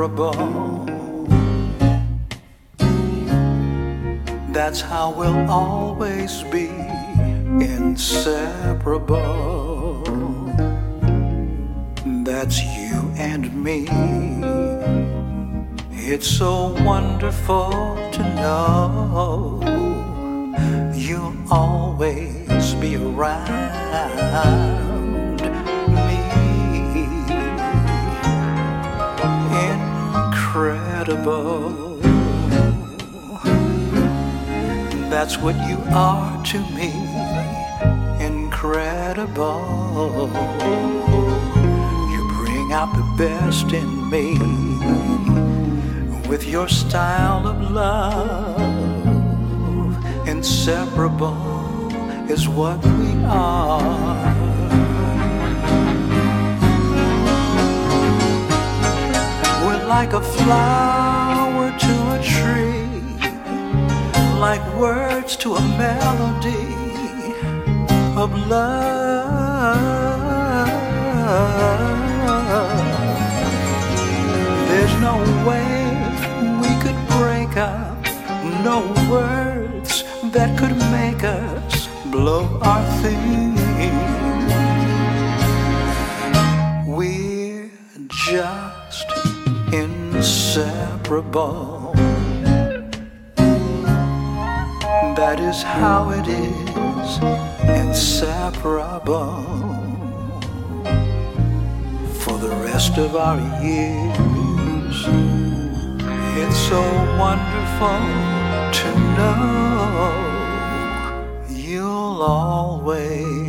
inseparable. That's how we'll always be, inseparable. That's you and me. It's so wonderful to know you'll always be around me. Incredible. That's what you are to me. Incredible. You bring out the best in me with your style of love. Inseparable is what we are. We're like a flower to a tree, like words to a melody of love. There's no way we could break up, no words that could make us blow our theme. We're just inseparable. That is how it is, inseparable. For the rest of our years, it's so wonderful to know you'll always